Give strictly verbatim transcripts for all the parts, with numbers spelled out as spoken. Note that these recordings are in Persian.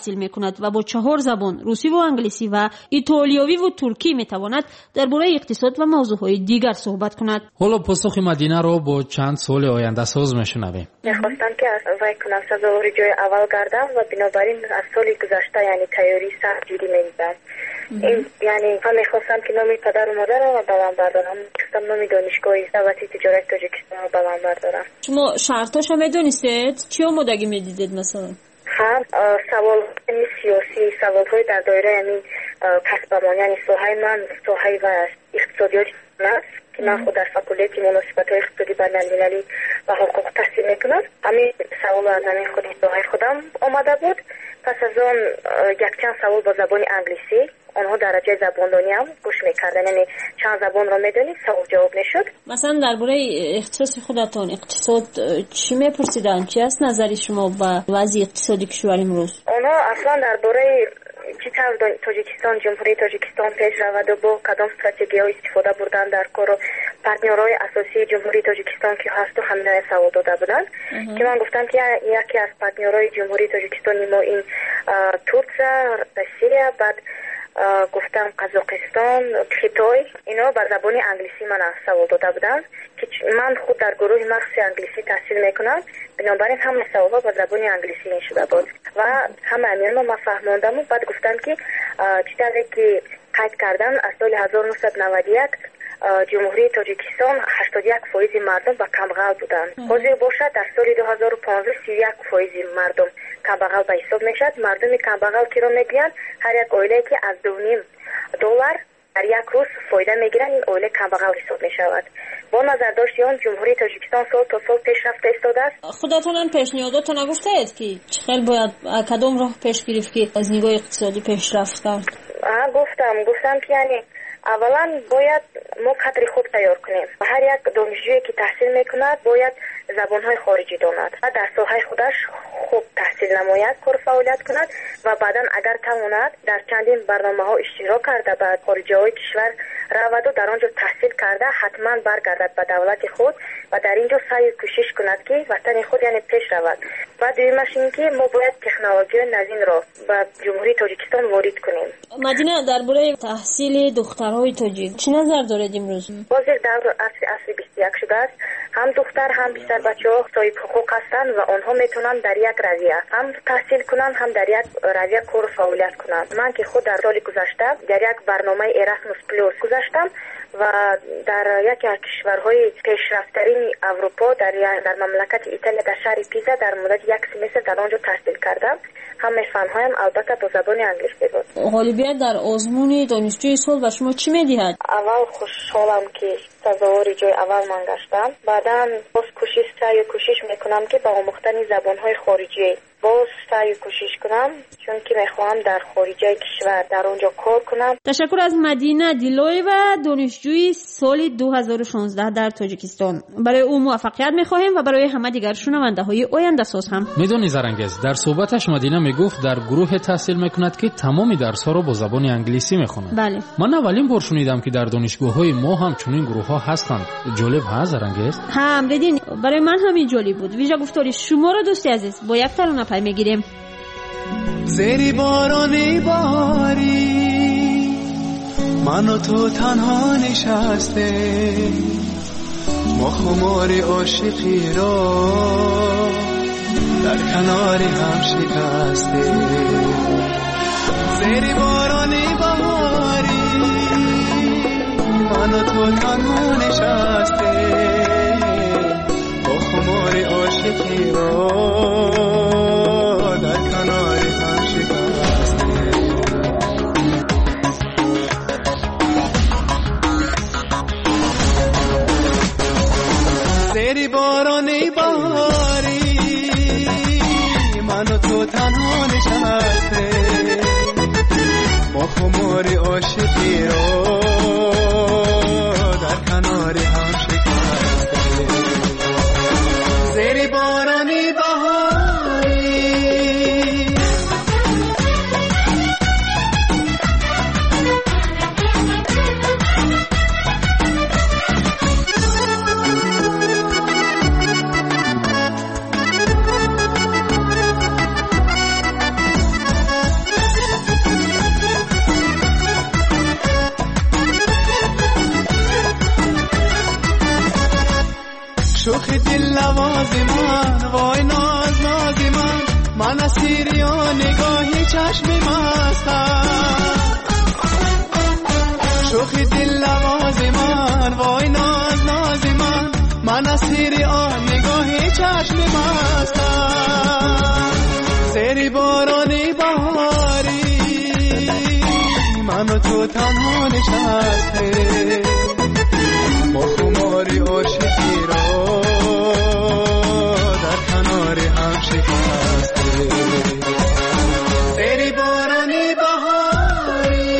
تحصیل میکند و با چهار زبان روسی و انگلیسی و ایتالیایی و ترکی میتواند درباره اقتصاد و موضوعهای دیگر صحبت کند. حالا پاسخ مدینه را با چند سال آینده ساز میشنویم. میخواستم که از وای کنم سزاواری جای اول گردم و بنابراین از سالی گذشته یعنی تیاری سختگیری میدم. این یعنی من میخواستم که نامی پدر و مادرم رو به من بردارم. میخواستم نامی دانشگاه دولتی تجارت تاجیکستان رو به من بردارم. شما شرطاش هم میدونستید؟ چی آمادگی میدیدید مثلا؟ هم سوال سیاسی، سوال های در دایره یعنی کسبمان، یعنی سوهای من سوهای و اقتصادیات است که من خود در فکولته مناسبات های اقتصادی بین المللی و حقوق تحصیل میکنم. همین سوال از همین خودی سوهای خودم آمده بود. پس از آن یک چند سوال با زبان انگلیسی، آنها درجه زباندانی هم گوش میکردن، یعنی چند زبان را میدونید، سوال جواب نشد. مثلا درباره اختصاص خودتان اقتصاد چی میپرسیدن؟ چی است نظری شما به وضع اقتصادی کشور امروز؟ آنها اصلا درباره چطور تاجیکستان، جمهوری تاجیکستان پیش رود و با کدام استراتژی ها استفاده بردن در کار و پارتنرهای اساسی جمهوری تاجیکستان که هست و همین سوال داده بودن که من گفتم که یکی از پارتنرهای جمهوری تاجیکستان ما این ترکیه، سوریه، بعد گفتم قزاقستان، خیتای، اینا به زبان انگلیسی من سوال داده بودن که من خود در گروه مخصوص انگلیسی تحصیل میکنم، بنابراین همه سوالها با زبان انگلیسی می شده بود و همه امیرم ما فهموندم و بعد گفتم که چطوری که قید کردن از سال هزار و نهصد و نود و یک جمهوری تاجیکستان هشتاد و یک فیصد مردم با کمبغل بودن. حاضر باشد در سال دو هزار و پانزده سی و یک فیصد مردم کمبغل به حساب میشد. مردم کمبغل که رو میگن هر یک اویله که از دو نیم دلار در یک روز فایده میگیرن، این اویله کمبغل حساب میشود. با نظر داشتیان جمهوری تاجیکستان سال تا سال پیشرفت ایستاده است. خودتون هم پیشنهاداتون نگفتید که چخیل باید کدام راه پیش گرفت که از نگاه اقتصادی پیشرفت کرد؟ گفتم گفتم که یعنی اولا باید ما قدر خوب تیار کنیم. هر یک دانشجویی که تحصیل میکند باید زبانهای خارجی داند و در ساحه خودش خوب تحصیل نماید، کار فعالیت کند و بعدا اگر تواند در چندین برنامه ها اشتراک کرده بعد خارجی های کشور رود و در آنجا تحصیل کرده حتما برگردد به دولت خود و در اینجا سعی کوشش کند که وطن خود یعنی پیش رود. و دویمش این که ما باید تکنولوژی نوین را به جمهوری تاجیکستان وارد کنیم. مدینه درباره تحصیل دخترهای تاجیک چه نظر دارید امروز؟ باز یک دور عصر عصر بیست و یک شده است. هم دختر هم بیشتر بچه‌ها صاحب حقوق هستند و آنها میتونن در یک رویه هم تحصیل کنن هم در یک رویه کار فعالیت کنن. من که خود در سال گذشته در یک برنامه اراسموس پلوس گذاشتم و در یکی از کشورهای پیشرفت‌ترین اروپا در در مملکت ایتالیا در شهر پیزا در مدت یک سمستر در آنجا تحصیل کردم. همه فن‌هایم البته با زبان انگلیسی بود. غالبیت در آزمون دانشجوی سال و شما چی می‌دهید؟ اول خوشحالم که سزاواری جای اول من گشتم. بعداً باز کوشش سعی و کوشش میکنم که با آموختن زبان‌های خارجی باز سعی و کوشش کنم، چون که میخوام در خارج کشور در اونجا کار کنم. تشکر از مدینه دیلوی و دانشجوی سال دو هزار و شانزده در تاجیکستان. برای او موفقیت میخواهیم و برای همه دیگر شنونده های آینده ساز هم. میدونی زرنگز در صحبتش مدینه میگفت در گروه تحصیل میکند که تمامی درس‌ها رو با زبان انگلیسی میخونند. بله. من اولین بار شنیدم که در دانشگاه‌های ما هم چنین گروه‌ها هستند. جالب هست زرنگز؟ هم دیدین برای من همین جالب بود. ویژه گفتاری شما را دوستی عزیز با یک ترانه پی میگیریم. زیر بارانی باری من و تو تنها نشسته، ما خمار عاشقی را در کنار هم شکسته. زیر بارانی باری من و تو تنها نشسته، ما خمار عاشقی را زیر بارانی باری من و تو تنها نشسته، با خمار عاشقی را در کنار هم شکسته. زیر بارانی باری دل نواز من وای ناز ناز من من اسیر یا نگاهی چشم مستم شوخ دل نواز من وای ناز ناز من من اسیر آن نگاهی چشم مستم زیر بارانی بهاری منو تو تنها نشسته با خماری عاشقی را در کنار هم شکسته زیر بارانی بهاری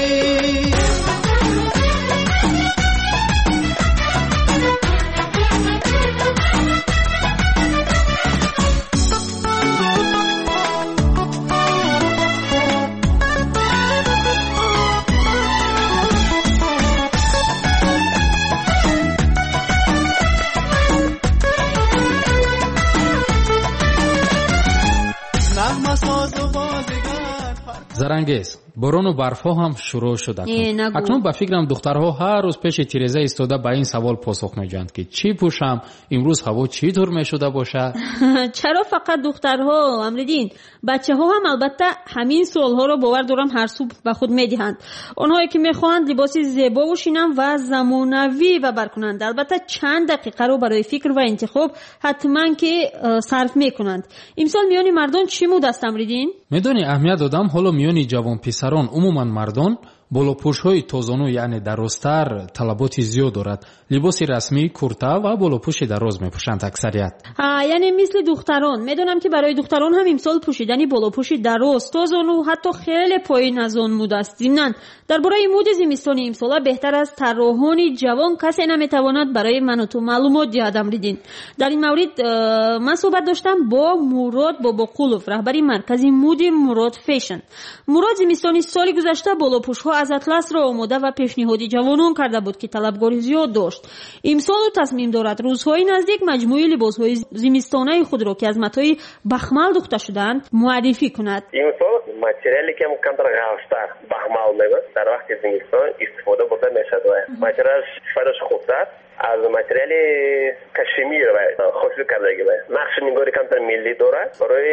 زرنگیز باران و برفا هم شروع شده اکنون به فکرم دخترها هر روز پیش تیرزه ایستاده به این سوال پاسخ می‌دهند که چی پوشم امروز هوا چی طور می‌شده باشد. چرا فقط دخترها امردین بچه‌ها هم البته همین سوال‌ها رو باور دارم هر صبح به خود می‌دهند. آنهایی که می‌خواهند لباسی زیبا بپوشند و زمانوی و برکنند البته چند دقیقه رو برای فکر و انتخاب حتما که صرف می‌کنند. امسال میان مردان چی مود است امردین؟ میدونی اهمیت دادم حالا میان جوان پسران عموما مردان بالوپوش‌های توزانو یعنی درازتر طلبات زیاد دارد. لباس رسمی کورتا و بالوپوش دراز میپوشند اکثریت. ها یعنی مثل دختران. میدونم که برای دختران هم امسال پوشیدن بالوپوش دراز توزانو حتی خیلی پایین از آن مود است. ضمناً درباره مود زمستان امسال بهتر از طراحان جوان کسی نمیتواند برای من و تو معلومات دهد امردین. در این مورد من صحبت داشتم با مراد باباقولوف رهبر مرکز مود مراد فیشن. مراد زمستان سال گذشته بالوپوش‌ها از اطلس را آماده و پیشنهادی جوانان کرده بود که طلبکاری زیاد داشت. امسال تصمیم دارد روزهای نزدیک مجموعه لباس‌های زمستانه خود را که از متای بخمل دوخته شدند معرفی کند. امسال ماتریالی که کمتر غلظتر بخمل میگوید در وقت زمستان استفاده برده میشود. ماتریال شفاش خوبتر از ماتریال کشمیر و خصوصی کردگی است. نقش نگاری کمتر ملی دارد برای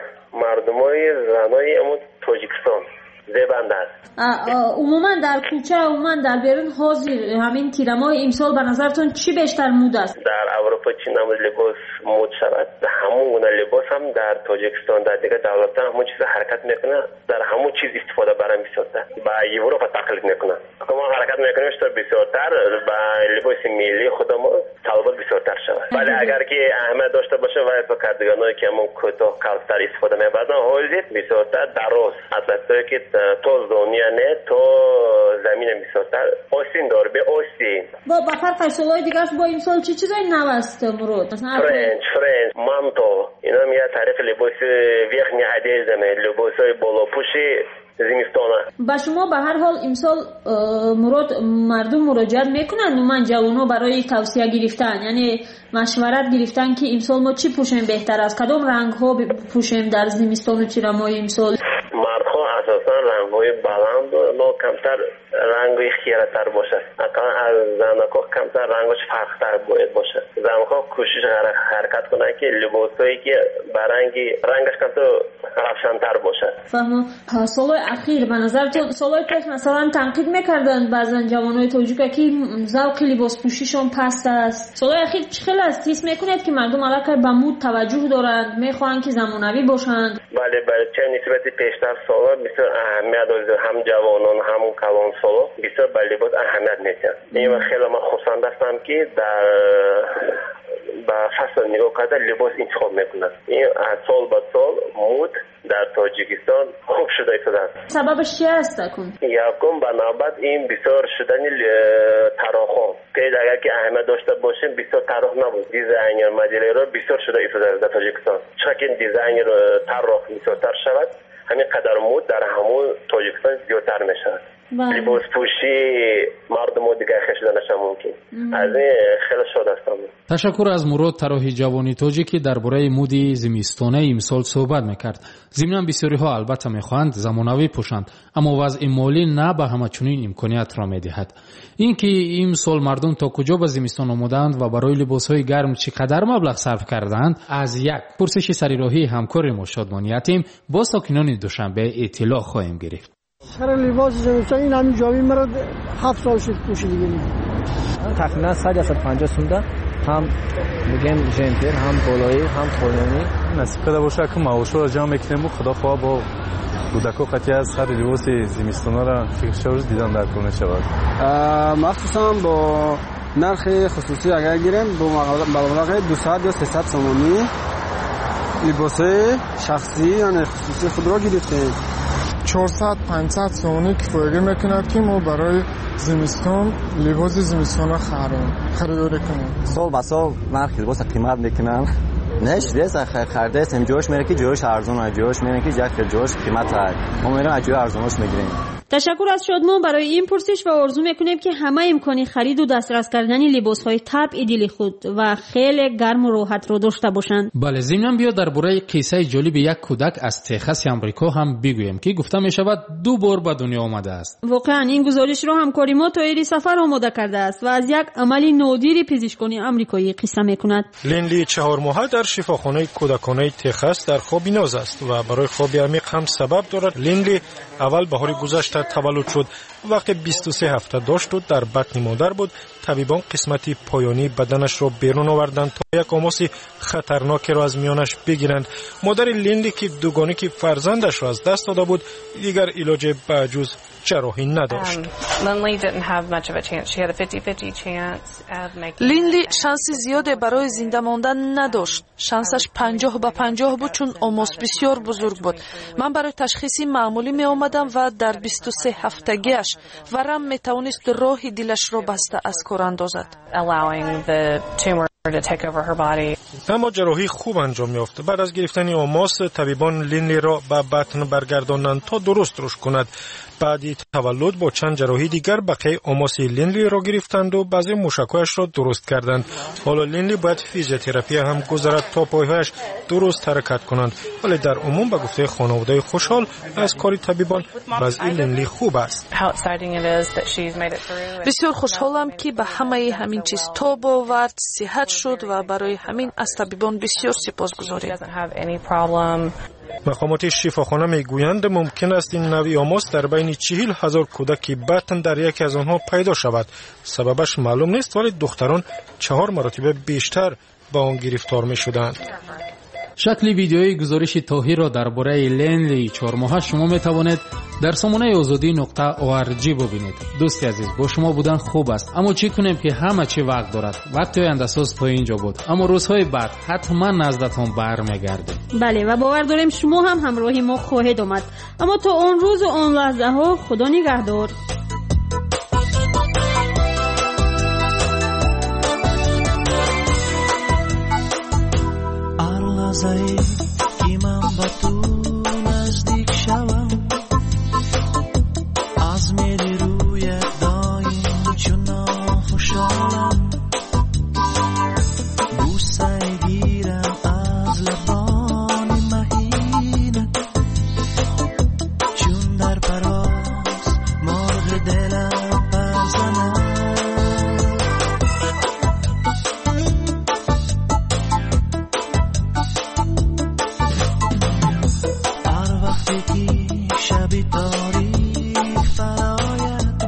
مردمای زنای امون تاجیکستان زیبنده است. عموما در کوچه عموما در بیرون حاضر همین تیرمای امسال به نظرتون چی بیشتر مود است؟ در اروپا چی نمود لباس مود شود. همون گونه لباس هم در تاجیکستان در دیگه دولت هم همون چیز حرکت میکنه در همون چیز استفاده برام میسازه با اروپا تقلید میکنه. ما حرکت میکنیم تا بسیارتر با لباس ملی خودمون طلبات بسیارتر شود. ولی اگر که اهمیت داشته باشه و تو کاردیگانایی که همون کوتاه کالتر استفاده میبردن حاضر بسیارتر دراز اطلسایی که تو زونیه نه تو زمین بسیارتر آسین داره به آسین با بفرق فیصلهای دیگرش با این سال چی چیزایی نوست مرود؟ فرنچ فرنچ مانتو اینا میاد تعریف لباس ویخنی عدیزمه لباسای بالاپوشی زمستانه. با شما به هر حال امسال مراد مردم مراجعت میکنن من جوانو برای توصیه گرفتن یعنی مشورت گرفتن که امسال ما چی پوشیم بهتر است کدام رنگ ها پوشیم در زمستان و تیرمای امسال؟ مردها اساسا رنگ های بلند و کمتر رنگ های خیرتر باشد. اقلا از زنها کمتر رنگش فرقتر باید باشد. زنها کوشش حرکت کنن که لباسایی که برنگی رنگش کمتر روشن‌تر باشد. فهمم. سال اخیر به نظرتون سالهای پیش مثلا تنقید میکردن بعضن جوانای تاجیک که ذوق لباس پوشیشون پست است. سالهای اخیر چه خیلی است حس میکنید که مردم علاقه به مود توجه دارند میخوان که زمانوی باشند؟ بله بله چه نسبت پیشتر سالا بسیار اهمیت داره هم جوانان هم کلان سالا بسیار به لباس اهمیت میدن. این خیلی من خوشحال هستم که در با فصل نگاه کرده لباس انتخاب میکنند. این از سال به سال مود در تاجیکستان خوب شده است. سببش چی است اکن؟ یکم بنابرای این بسیار شدن طراحان که اگر که اهمیت داشته باشیم بسیار طراح نبود. دیزاینر مدل را بسیار شده است در تاجیکستان. چون دیزاینر طراح بسیارتر شود همین قدر مود در همون تاجیکستان زیادتر میشود. لباس پوشی مردم دیگه خیلی شده نشه ممکن. از این خیلی شاد هستم. تشکر از مراد طراحی جوانی توجی که درباره مودی زمستانه امسال صحبت میکرد. ضمن بسیاری ها البته میخواهند زمانوی پوشند، اما وضع مالی نه به همه چنین امکانیت را میدهد. اینکه امسال مردم تا کجا به زمستان آمدند و برای لباس های گرم چقدر مبلغ صرف کردند از یک پرسش سریراهی همکار ما شادمان یتیم با ساکنان دوشنبه اطلاع خواهیم گرفت. سر لباس زمستان این همین جامی مرا هفت سال شد پوشیدگی. تقریبا صد یا صد و پنجاه سونده، هم میگن جنتر، هم بالایی، هم پایانی. نصیب پیدا باشه که معاشو را جمع میکنیم و خدا خواه با کودکا قطعی از سر لباس زمستانه را فکرش روز دیدن در کنه شود. مخصوصا با نرخ خصوصی اگر گیریم با مبلغ دویست یا سیصد تومانی لباس شخصی یعنی خصوصی خود را گرفتیم. چهارصد پانصد تومانی کفایه میکند که ما برای زمستان لباس زمستان خریداری کنیم. سال به سال نرخ لباس قیمت میکنن. نش دیس خرده است جوش میره که جوش ارزونه، جوش میره که جک جوش قیمت های ما میریم از جوش ارزونش میگیریم. تشکر از شادمان برای این پرسش و آرزو میکنیم که همه امکانی خرید و دسترس کردن لباس‌های طبع دل خود و خیلی گرم و راحت رو داشته باشند. بله، ضمن بیا درباره قصه جالب یک کودک از تگزاس آمریکا هم بگویم که گفته میشود دو بار به دنیا آمده است. واقعا این گزارش رو همکاری ما تایری سفر آماده کرده است و از یک عمل نادر پزشکانی آمریکایی قصه میکند. لینلی چهار ماهه در شفاخانه کودکانه تگزاس در خواب ناز است و برای خواب عمیق هم سبب دارد. لینلی اول بهار گذشته تولد شد. وقتی بیست و سه هفته داشت و در بطن مادر بود، طبیبان قسمتی پایانی بدنش را بیرون آوردند تا یک آماس خطرناکی را از میانش بگیرند. مادر لینلی که دوگانه که فرزندش را از دست داده بود دیگر علاج به جز جراحی نداشت. لینلی شانس زیاده برای زنده ماندن نداشت. شانسش پنجاه به پنجاه بود چون آماس بسیار بزرگ بود. من برای تشخیصی معمولی می آمدم و در بیست و سه هفتگیش ورم می توانست راه دلش را بسته از کار اندازد. اما جراحی خوب انجام یافت. بعد از گرفتن آماس طبیبان لینلی را به بطن برگرداندند تا درست روش کند. بعدی تولد با چند جراحی دیگر بقیه آماس لینلی را گرفتند و بعضی موشک‌هایش را درست کردند. حالا لینلی باید فیزیوتراپی هم گذرد تا پایهایش درست حرکت کنند. ولی در عموم به گفته خانواده خوشحال از کاری طبیبان وضع لینلی خوب است. بسیار خوشحالم که به همه همین چیز تاب آورد، صحت شد و برای همین از طبیبان بسیار سپاسگزاریم. مقامات شفاخانه میگویند ممکن است این نوع آماس در بین چهل هزار کودک بطن در یکی از آنها پیدا شود. سببش معلوم نیست ولی دختران چهار مرتبه بیشتر با آن گرفتار می شدند. شکل ویدیوی گزارش طاهر را درباره لینلی چهار ماهه شما می توانید در سامانه آزادی نقطه او آر جی ببینید. دوستی عزیز، با شما بودن خوب است، اما چی کنیم که همه چی وقت دارد. وقتی اندساز تا اینجا بود، اما روزهای بعد حتما نزدتان برمیگرده. بله و باور داریم شما هم همراهی ما خواهید آمد. اما تا اون روز و اون لحظه ها خدا نگهدار. لحظه‌ای که من با تو نزدیک شوم، از میری روی دایم چون خوشحالم، بوسه گیرم از لبان مهینه، چون در پرواز مرغ دلم بزنم. شبی تاریک فراید،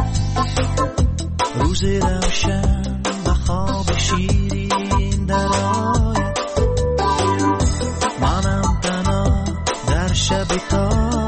روزی روشن و خواب شیرین در آید، منم تنها در شبی تاریک